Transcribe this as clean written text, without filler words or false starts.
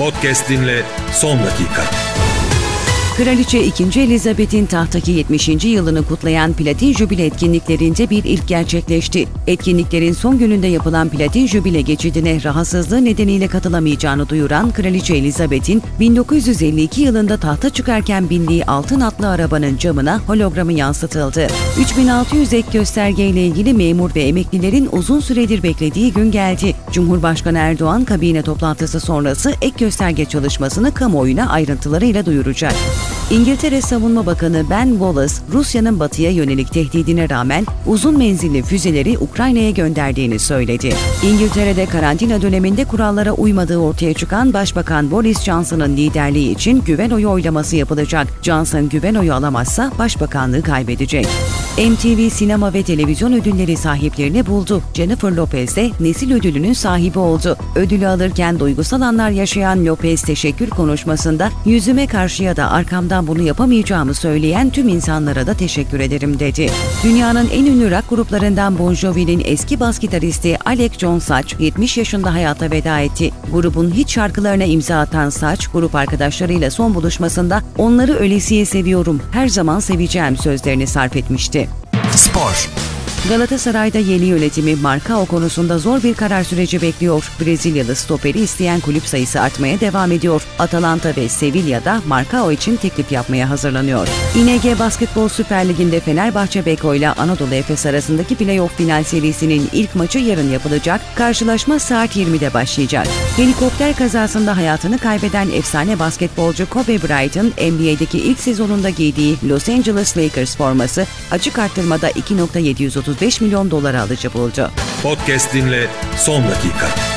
Podcast dinle son dakika. Kraliçe 2. Elizabeth'in tahttaki 70. yılını kutlayan Platin Jubile etkinliklerinde bir ilk gerçekleşti. Etkinliklerin son gününde yapılan Platin Jubile geçidine rahatsızlığı nedeniyle katılamayacağını duyuran Kraliçe Elizabeth'in 1952 yılında tahta çıkarken bindiği altın atlı arabanın camına hologramı yansıtıldı. 3600 ek göstergeyle ilgili memur ve emeklilerin uzun süredir beklediği gün geldi. Cumhurbaşkanı Erdoğan kabine toplantısı sonrası ek gösterge çalışmasını kamuoyuna ayrıntılarıyla duyuracak. İngiltere Savunma Bakanı Ben Wallace, Rusya'nın batıya yönelik tehdidine rağmen uzun menzilli füzeleri Ukrayna'ya gönderdiğini söyledi. İngiltere'de karantina döneminde kurallara uymadığı ortaya çıkan Başbakan Boris Johnson'ın liderliği için güven oyu oylaması yapılacak. Johnson güven oyu alamazsa başbakanlığı kaybedecek. MTV Sinema ve Televizyon Ödülleri sahiplerini buldu. Jennifer Lopez de Nesil Ödülü'nün sahibi oldu. Ödülü alırken duygusal anlar yaşayan Lopez teşekkür konuşmasında yüzüme karşı ya da arkamdan bunu yapamayacağımı söyleyen tüm insanlara da teşekkür ederim dedi. Dünyanın en ünlü rock gruplarından Bon Jovi'nin eski bas gitaristi Alec John Such 70 yaşında hayata veda etti. Grubun hit şarkılarına imza atan Such, grup arkadaşlarıyla son buluşmasında "Onları ölesiye seviyorum, her zaman seveceğim" sözlerini sarf etmişti. Spor. Galatasaray'da yeni yönetimi Marcao konusunda zor bir karar süreci bekliyor. Brezilyalı stoperi isteyen kulüp sayısı artmaya devam ediyor. Atalanta ve Sevilla'da Marcao için teklif yapmaya hazırlanıyor. İNG Basketbol Süper Ligi'nde Fenerbahçe Beko ile Anadolu Efes arasındaki play-off final serisinin ilk maçı yarın yapılacak. Karşılaşma saat 20'de başlayacak. Helikopter kazasında hayatını kaybeden efsane basketbolcu Kobe Bryant'ın NBA'deki ilk sezonunda giydiği Los Angeles Lakers forması açık arttırmada $2.735 milyon alıcı buldu. Podcast dinle son dakika.